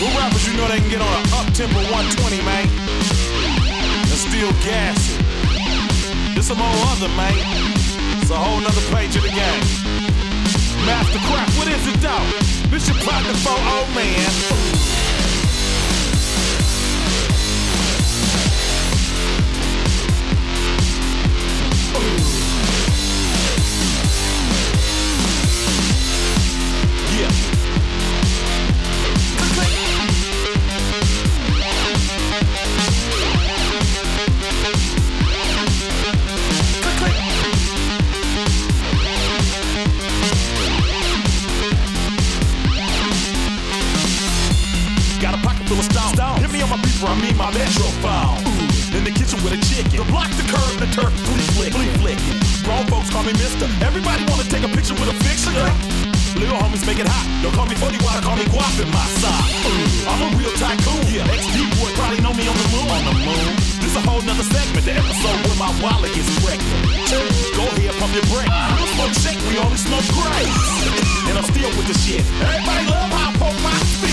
With rappers, you know they can get on a up-tempo 120, man, and still gas it. This some old other, man. It's a whole nother page of the game. Mastercraft, what is it, though? This your partner for old man. I mean my metrophone. In the kitchen with a chicken. The block, the curb, the turf, flea flicking. Grown folks call me mister. Everybody wanna take a picture with a fixture. Little homies make it hot. Don't call me 40 water, call me guap in my side. I'm a real tycoon. Yeah, XD boy probably know me on the moon. On the moon. This a whole nother segment. The episode where my wallet gets wrecked. Go ahead, pump your brakes. I don't smoke shake, we only smoke gray. And I'm still with the shit. Everybody love how I poke my spit.